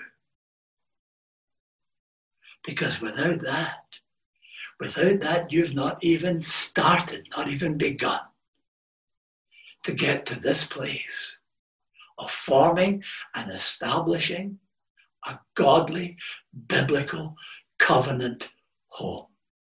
Because without that, without that, you've not even started, not even begun to get to this place of forming and establishing a godly, biblical covenant home.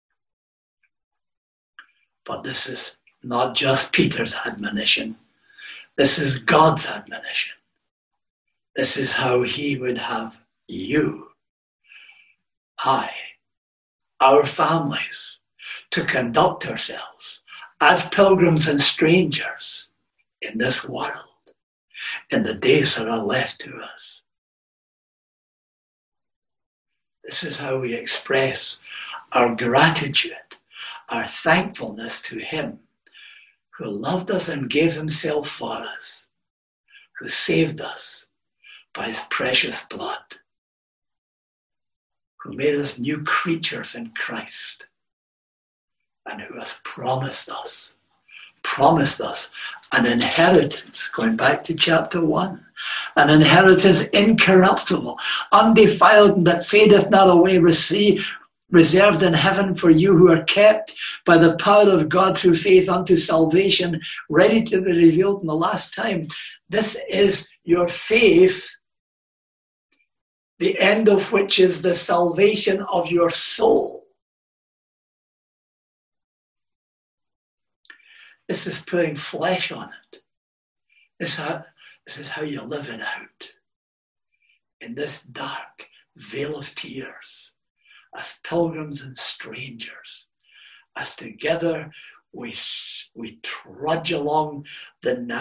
But this is not just Peter's admonition. This is God's admonition. This is how he would have you, I, our families, to conduct ourselves as pilgrims and strangers in this world, in the days that are left to us. This is how we express our gratitude, our thankfulness to him who loved us and gave himself for us, who saved us by his precious blood, who made us new creatures in Christ, and who has promised us promised us an inheritance, going back to chapter one, an inheritance incorruptible, undefiled, and that fadeth not away, receive, reserved in heaven for you who are kept by the power of God through faith unto salvation, ready to be revealed in the last time. This is your faith, the end of which is the salvation of your soul. This is putting flesh on it. This is how, this is how you live it out. In this dark vale of tears, as pilgrims and strangers, as together we, we trudge along the narrow